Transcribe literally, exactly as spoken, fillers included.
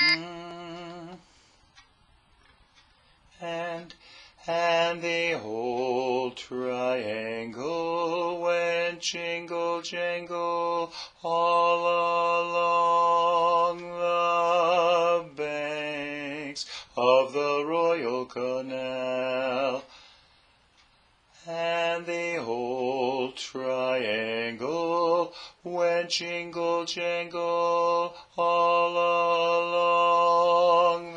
Mm. And, and the old triangle went jingle jangle all along the banks of the Royal Canal. And the old triangle went jingle jangle all along